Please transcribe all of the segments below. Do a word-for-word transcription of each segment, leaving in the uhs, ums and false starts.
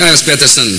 Clarence Peterson.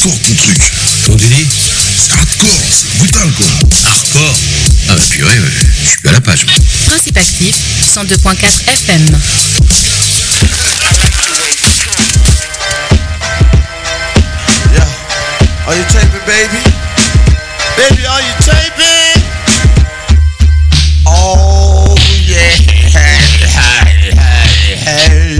hardcore ton truc. Comment tu dis? C'est hardcore, c'est brutal quoi. Hardcore? Ah bah purée, ouais, je suis à la page. Principe actif, cent deux point quatre F M. Yeah, are you taping, baby? Baby, are you taping? Oh yeah, hey, hey, hey,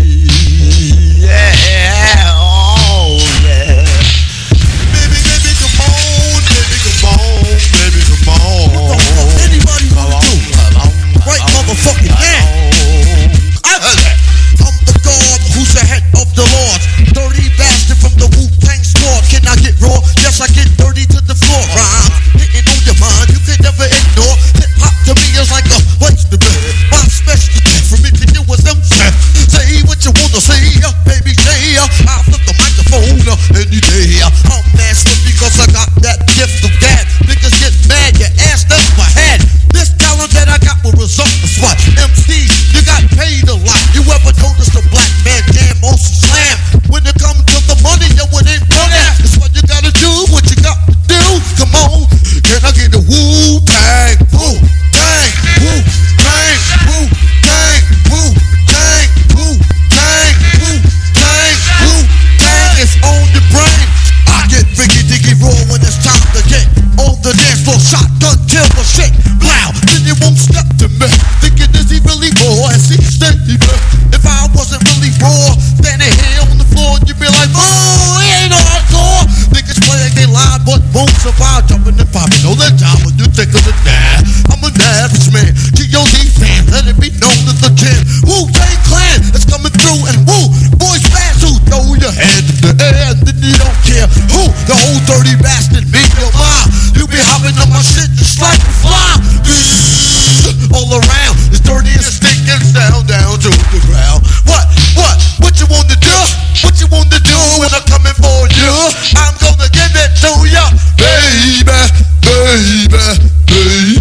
yeah, oh yeah. Baby, baby, come on, baby, come on, baby, come on. What the fuck anybody wanna do? Right, motherfucking yeah. I heard that. I'm the God who's the head of the Lord. Dirty bastard from the Wu-Tang squad. Can I get raw? Yes, I get dirty to the floor. Rhyme hitting on your mind, you can never ignore. Hip-hop to me is like a place to be. My specialty for me to do is them say. Say what you wanna say, uh, baby, say uh, I flip the microphone uh, any day. uh, I'm master because I got that gift of gab. Niggas get mad, your ass that's my head. This talent that I got will result in what? M C, you got paid a lot. You ever notice the black man jam on some slam? When it comes to the money, yo, it ain't money. It's what you gotta do, what you got to do. Come on, can I get the Wu-Tang? Wu-Tang, Wu-Tang, Wu-Tang, Wu-Tang, Wu-Tang, Wu-Tang, Wu-Tang is on the brain. I get riggy-diggy raw when it's time to get on the dance floor. Shotgun, kill the shit, blow. Then you won't step to me. Thinking is he really raw? As he steady, if I wasn't really raw, standing here on the floor, you'd be like, oh, he ain't hardcore. Niggas play like they lie, but won't survive. Jumping and popping, know that job, but you think of the dad. I'm an average man, G O D fan, let it be known that the kid Wu-Tang Clan is coming through, and woo, boys fast who throw your hand in the air, and then you don't care who, the old dirty bastard, me or mine. You be hopping on my shit just like a fly. All around, it's dirty and stinking sound down to the ground. What, what, what you want to do? What you want to do when I'm coming for you? I'm gonna give it to ya, baby, baby, baby.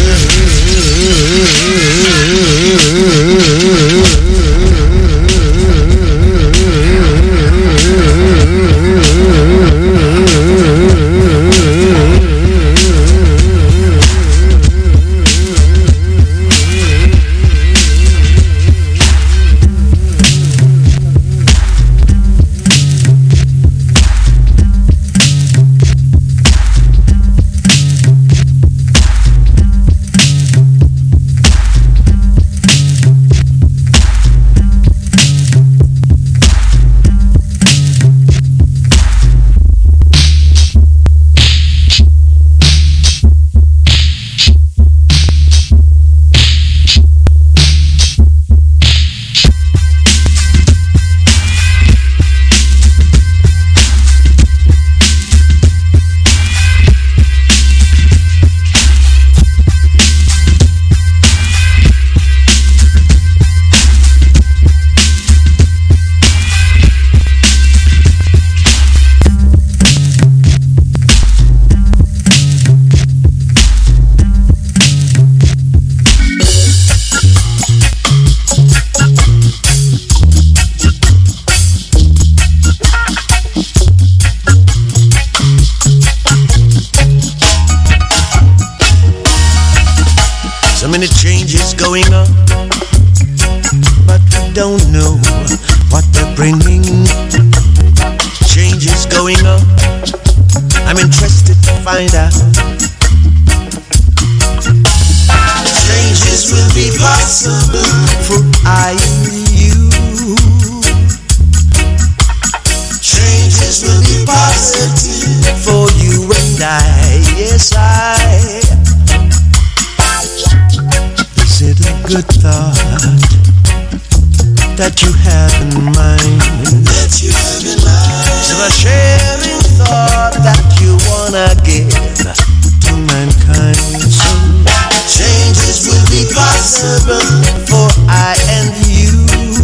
many changes going on, but we don't know what they're bringing. Changes going on, I'm interested to find out. Changes will be possible for I and you. Changes will be positive for you and I. Yes, I. Is it a good thought that you have in mind? That you have in mind. So a sharing thought that you wanna give to mankind. So changes will be possible for I and you.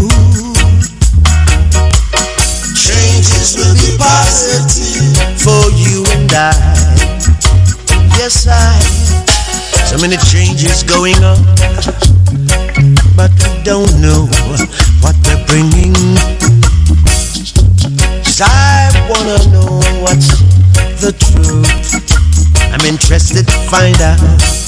Changes will be positive for you and I. Yes, I. So many changes going on, but we don't know what they're bringing. 'Cause I've wanna know what's the truth. I'm interested to find out.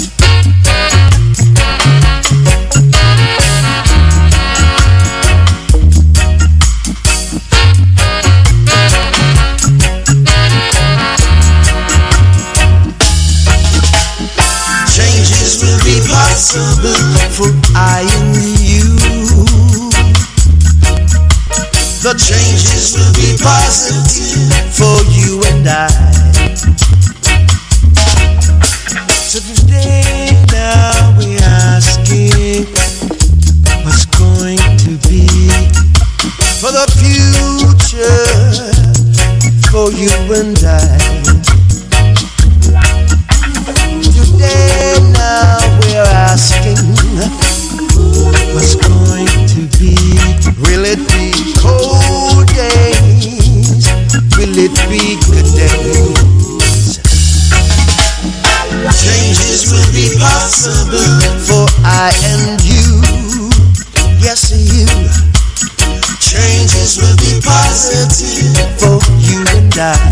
Changes will be possible for I and you. The changes will be positive for you and I. So today now we're asking what's going to be for the future for you and I. Today now we're asking what's going to be. Will it be cold days? Will it be good days? Changes will be possible for I and you. Yes, you. Changes will be positive for you and I.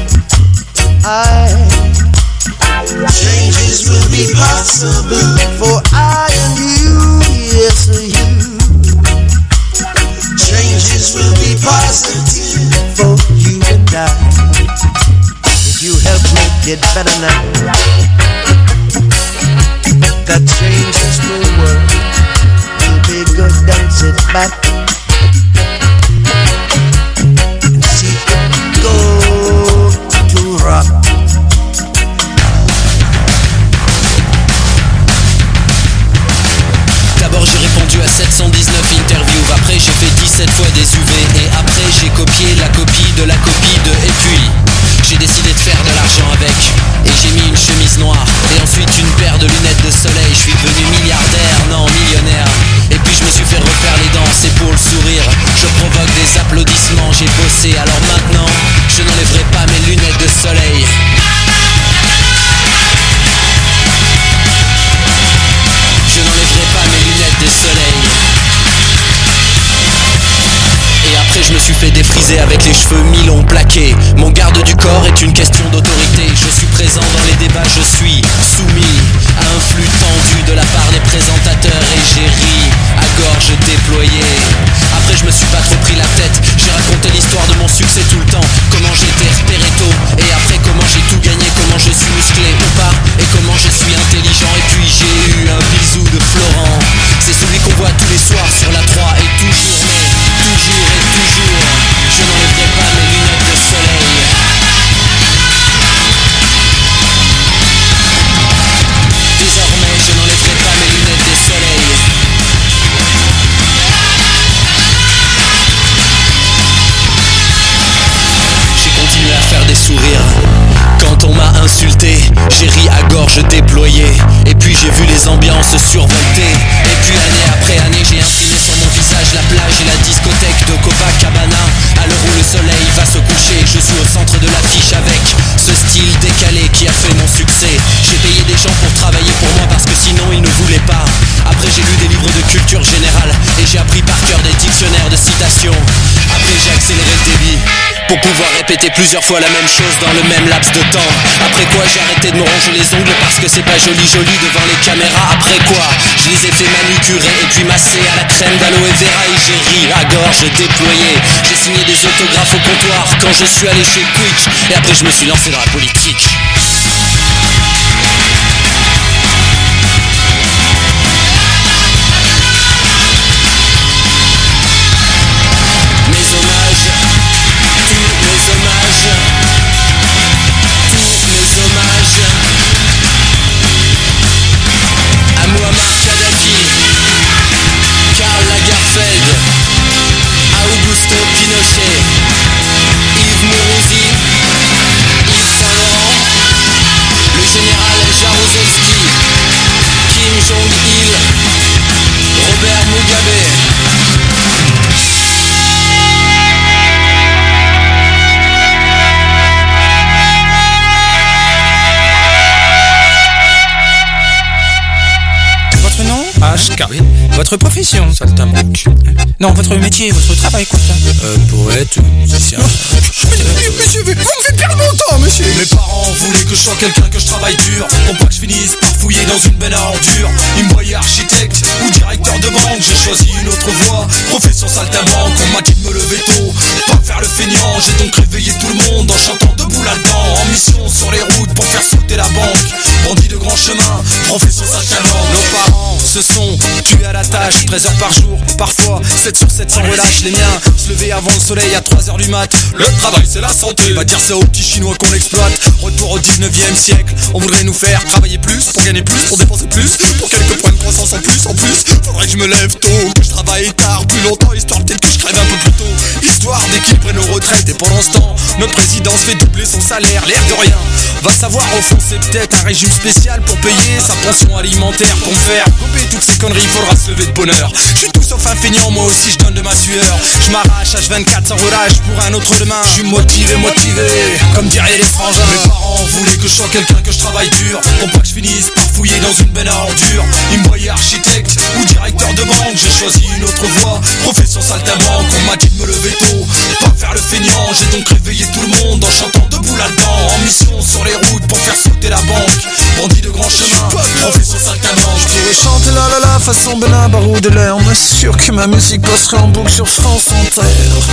I. Changes will be possible for I and you. Yes, you. Changes will be positive for you and I. If you help make it better now, the changes will work. Will be good, don't sit back and see it go to rock. D'abord j'ai répondu à sept cent dix-neuf interviews. Après j'ai fait dix-sept fois des U V. Et après j'ai copié la copie de la copie de. Et puis j'ai décidé de faire de l'argent avec. Et j'ai mis une chemise noire et ensuite une paire de lunettes de soleil. Je suis devenu milliardaire, non millionnaire. Et puis je me suis fait refaire les dents, c'est pour le sourire. Je provoque des applaudissements, j'ai bossé. Alors maintenant je n'enlèverai pas mes lunettes de soleil. Je n'enlèverai pas mes lunettes de soleil. Et après je me suis fait défriser avec les cheveux mi-longs plaqués. Mon garde du corps est une question d'autorité. Je suis présent dans les débats, je suis soumis à un flux tendu de la part des présentateurs. Et j'ai ri à gorge déployée. Après je me suis pas trop pris la tête. J'ai raconté l'histoire de mon succès tout le temps. Comment j'étais repéré tôt. Et après comment j'ai tout gagné. Comment je suis musclé ou pas. Et comment je suis intelligent. Et puis j'ai eu un bisou de Florent. C'est celui qu'on voit tous les soirs sur la trois. Et toujours mais toujours et toujours je n'enlèverai pas mes lunettes de soleil. Désormais je n'enlèverai pas mes lunettes de soleil. J'ai continué à faire des sourires. Quand on m'a insulté, j'ai ri à gorge déployée. Et puis j'ai vu les ambiances survolter. Et puis année après année j'ai imprimé sur mon visage la plage et la discothèque de Copacabana. À l'heure où le soleil va se coucher, je suis au centre de l'affiche avec ce style décalé qui a fait mon succès. J'ai payé des gens pour travailler pour moi parce que sinon ils ne voulaient pas. Après j'ai lu des livres de culture générale et j'ai appris par cœur des dictionnaires de citations. Après j'ai accéléré le débit pour pouvoir répéter plusieurs fois la même chose dans le même laps de temps. Après quoi j'ai arrêté de me ronger les ongles parce que c'est pas joli joli devant les caméras. Après quoi je les ai fait manicurer et puis masser à la crème d'aloe vera. Et j'ai ri à gorge déployée. J'ai signé des autographes au comptoir quand je suis allé chez Quick. Et après je me suis lancé dans la politique. Mes hommages, tous mes hommages, tous mes hommages à Muammar Kadhafi, Karl Lagerfeld, à Augusto Pinochet, Yves Mourouzi, Yves Saint Laurent, le général Jaruzelski, Kim Jong-il, Robert Mugabe. H K. Votre profession? Saltimbanque. Non, votre métier, votre travail, quoi. Euh, poète, musicien, chanteur. sois quelqu'un, que je travaille dur, pour pas que je finisse par fouiller dans une benne à ordures. Il me voyait architecte ou directeur de banque, j'ai choisi une autre voie, profession saltimbanque. On m'a dit de me lever tôt, pas faire le feignant. J'ai donc réveillé tout le monde en chantant debout là-dedans. En mission sur les routes pour faire sauter la banque. Bandit de grand chemin, profession saltimbanque. Nos parents se sont tués à la tâche, treize heures par jour, parfois sept sur sept sans relâche. Les miens se lever avant le soleil à trois heures du mat. Le travail c'est la santé, va dire ça aux petits chinois qu'on exploite. Retour au dix-neuvième siècle, on voudrait nous faire travailler plus, pour gagner plus, pour dépenser plus, pour quelques points de croissance en plus. En plus, faudrait que je me lève tôt, que je travaille tard, plus longtemps, histoire peut-être que je crève un peu plus tôt, histoire d'équilibrer nos retraites. Et pendant ce temps, notre président se fait doubler son salaire, l'air de rien. Va savoir, au fond c'est peut-être un régime spécial pour payer sa pension alimentaire. Pour me faire couper toutes ces conneries, faudra se lever de bonne heure. Je suis tout sauf un feignant, moi aussi je donne de ma sueur. Je m'arrache H vingt-quatre sans relâche pour un autre demain. Je suis motivé, motivé, comme diraient les frangins. Mes parents voulaient que je sois quelqu'un, que je travaille dur, pour pas que je finisse par fouiller dans une benne à ordures. Ils me voyaient architecte ou directeur de banque, j'ai choisi une autre voie, profession saltimbanque. On m'a dit de me lever tôt, pas faire le feignant. J'ai donc réveillé tout le monde en chantant debout là-dedans. En mission sur les routes pour faire sauter la banque. Bandit de grand chemin, profession saltimbanque. Je pourrais chanter la la la façon Benin Barou de l'air. On m'assure que ma musique passerait en boucle sur France Inter.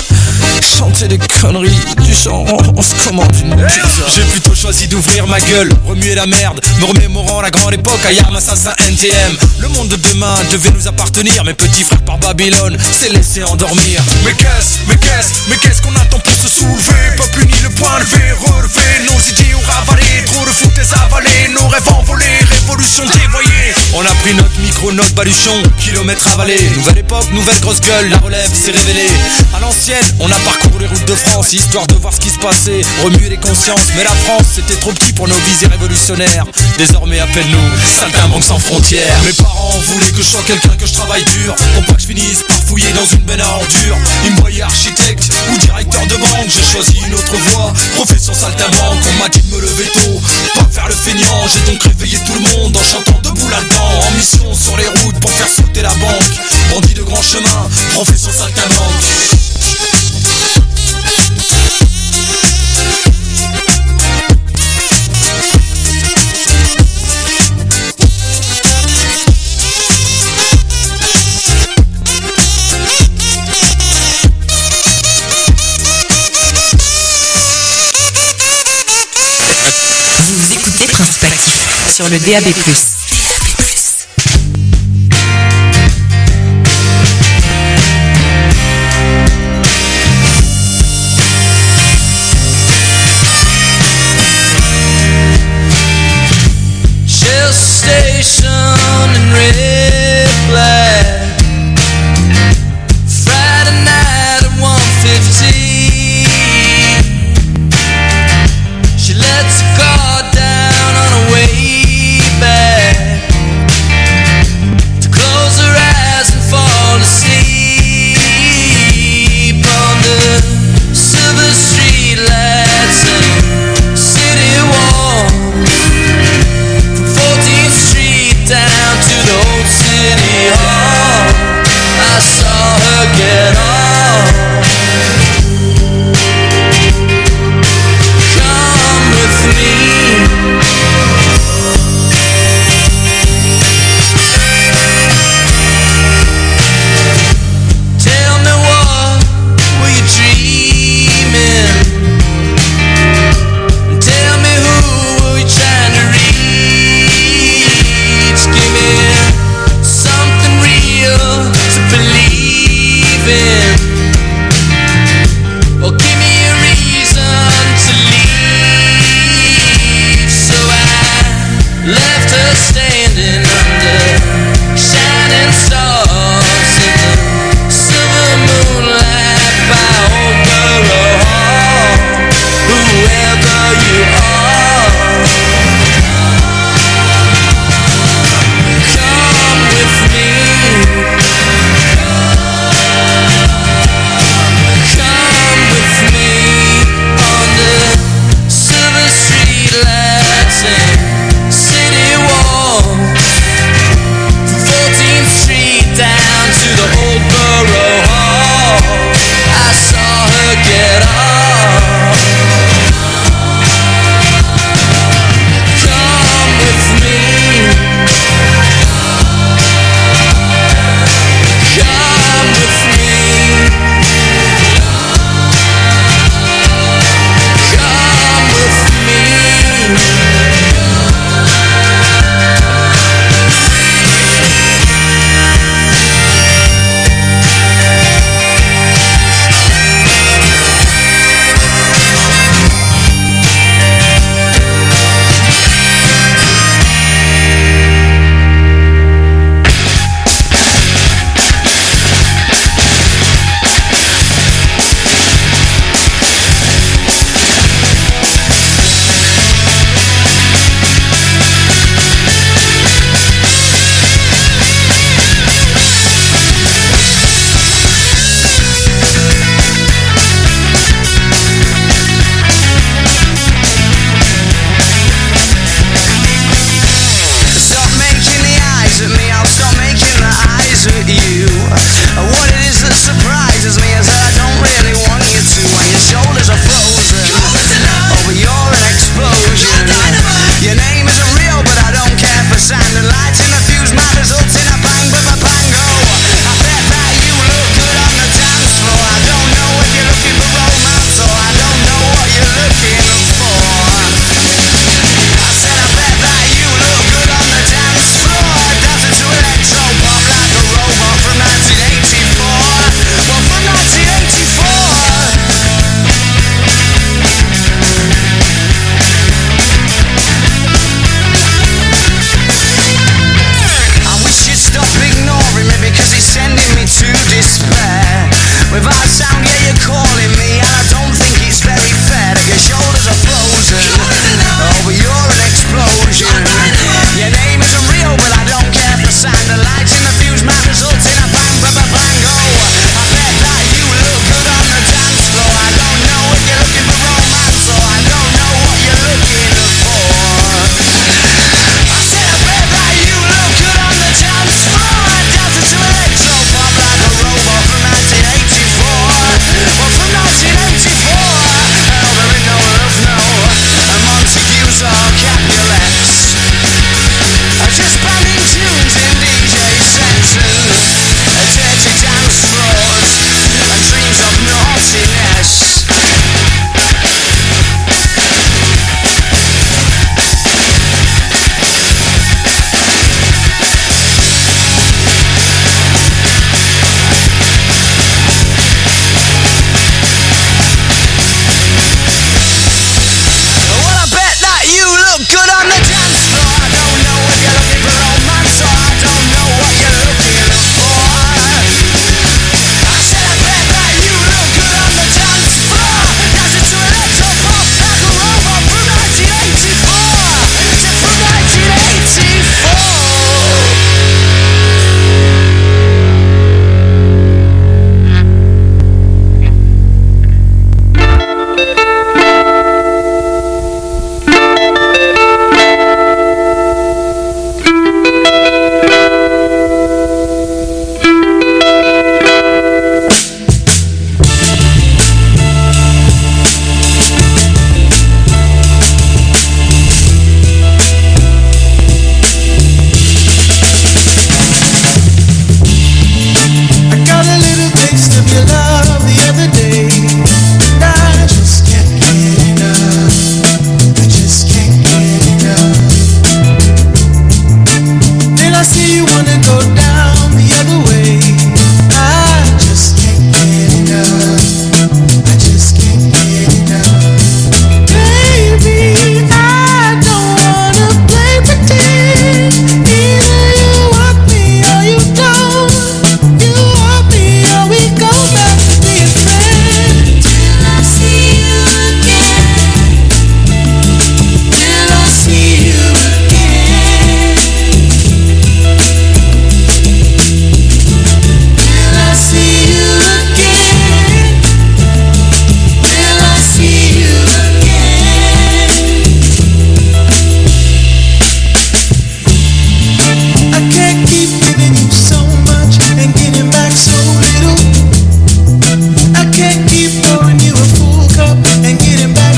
Chanter des conneries du genre on se commande une pizza. J'ai plutôt choisi d'ouvrir ma gueule, remuer la merde, me remémorant la grande époque à Yam, Assassin, N T M. Le monde de demain devait nous appartenir, mes petits frères par Babylone s'est laissé endormir. Mais qu'est-ce, mais qu'est-ce, mais qu'est-ce qu'on attend pour se soulever? Peuple uni, le point levé, relever nos idéaux ravalés, trop de foot les avalés, nos rêves envolés, révolution dévoyée. On a pris notre micro, notre baluchon, kilomètres avalés. Nouvelle époque, nouvelle grosse gueule, la relève s'est révélée. À l'ancienne, on a parcouru les routes de France, histoire de voir ce qui se passait, remuer les consciences. Mais la France, c'était trop petit pour nos visées révolutionnaires. Désormais, appelle-nous saltimbanque sans frontières. Mes parents voulaient que je sois quelqu'un, que je travaille dur, pour pas que je finisse par fouiller dans une benne à ordures. Ils me voyaient architecte ou directeur de banque, j'ai choisi une autre voie, profession saltimbanque. On m'a dit de me lever tôt, pas faire le feignant. J'ai donc réveillé tout le monde en chantant debout là-dedans. En mission sur les routes pour faire sauter la banque. Bandit de grand chemin, profession saltimbanque. Vous écoutez Principe Actif sur le D A B plus.